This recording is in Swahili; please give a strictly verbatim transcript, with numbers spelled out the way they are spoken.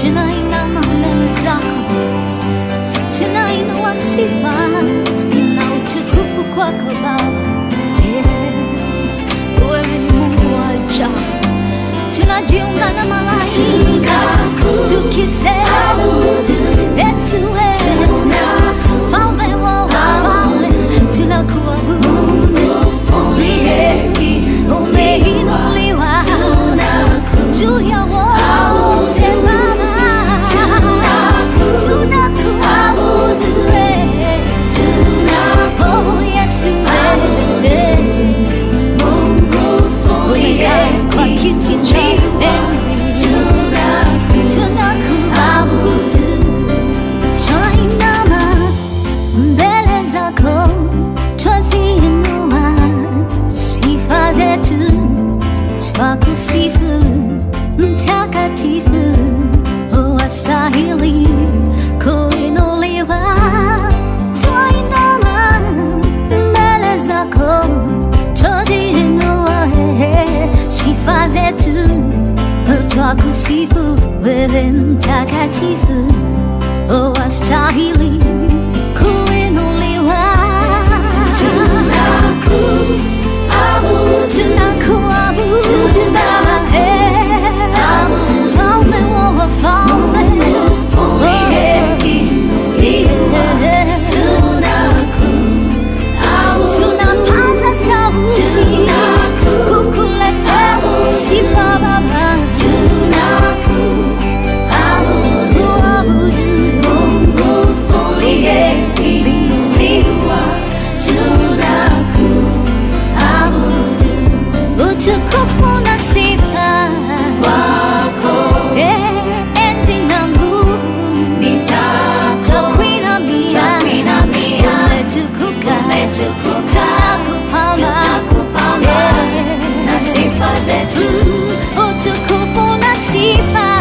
tunainama mbele zako, tunainua sifa na utukufu kwako Baba. Wewe ni Mungu wa ajabu, tunajiunga na malaika tukisema Yesu wewe mfalme wa wafalme, tunakuabudu. Umeinuliwa juu ya wote Baba, tunakuabudu oh Yesu wewe Mungu uliye kwa kiti cha enzi, tunakuabudu. Twainama mbele zako, twaziinua sifa zetu, twakusifu mtakatifu, wastahili kuinuliwa. Twainama mbele zako, twaziinua sifa zetu, twakusifu wewe mtakatifu, wastahili kuinuliwa. Tunakuabudu Baba, mfalme wa wafalme, tunapaza sauti kukuletea sifa Baba. Utukufu na sifa kwako, enzi na nguvu ni zako. Twakuinamia, umetukuka, tunakupamba na sifa zetu. Utukufu na sifa